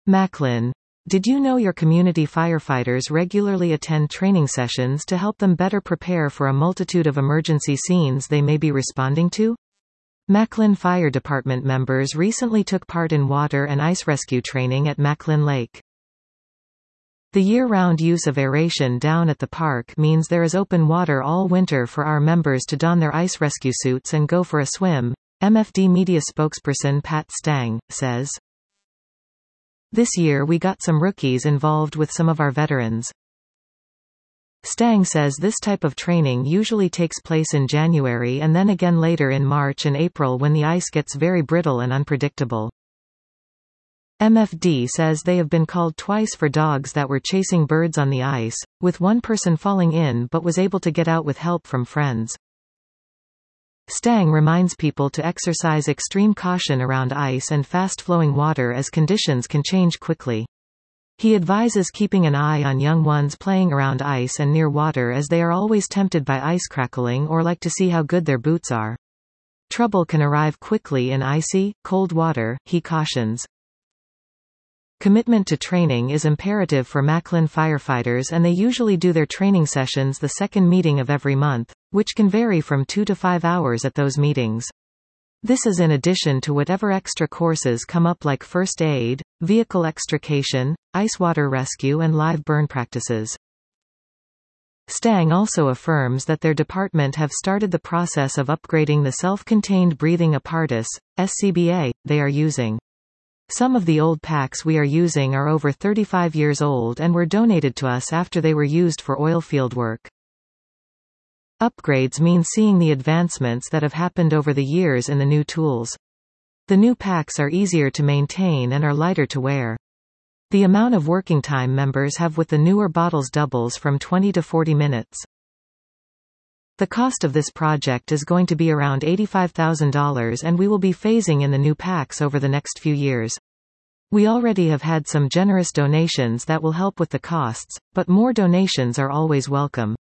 Macklin. Did you know your community firefighters regularly attend training sessions to help them better prepare for a multitude of emergency scenes they may be responding to? Macklin Fire Department members recently took part in water and ice rescue training at Macklin Lake. The year-round use of aeration down at the park means there is open water all winter for our members to don their ice rescue suits and go for a swim, MFD media spokesperson Pat Stang says. This year we got some rookies involved with some of our veterans. Stang says this type of training usually takes place in January and then again later in March and April when the ice gets very brittle and unpredictable. MFD says they have been called twice for dogs that were chasing birds on the ice, with one person falling in but was able to get out with help from friends. Stang reminds people to exercise extreme caution around ice and fast-flowing water as conditions can change quickly. He advises keeping an eye on young ones playing around ice and near water as they are always tempted by ice crackling or like to see how good their boots are. Trouble can arrive quickly in icy, cold water, he cautions. Commitment to training is imperative for Macklin firefighters and they usually do their training sessions the second meeting of every month, which can vary from 2 to 5 hours at those meetings. This is in addition to whatever extra courses come up like first aid, vehicle extrication, ice water rescue and live burn practices. Stang also affirms that their department have started the process of upgrading the self-contained breathing apparatus, SCBA, they are using. Some of the old packs we are using are over 35 years old and were donated to us after they were used for oil field work. Upgrades mean seeing the advancements that have happened over the years in the new tools. The new packs are easier to maintain and are lighter to wear. The amount of working time members have with the newer bottles doubles from 20 to 40 minutes. The cost of this project is going to be around $85,000 and we will be phasing in the new packs over the next few years. We already have had some generous donations that will help with the costs, but more donations are always welcome.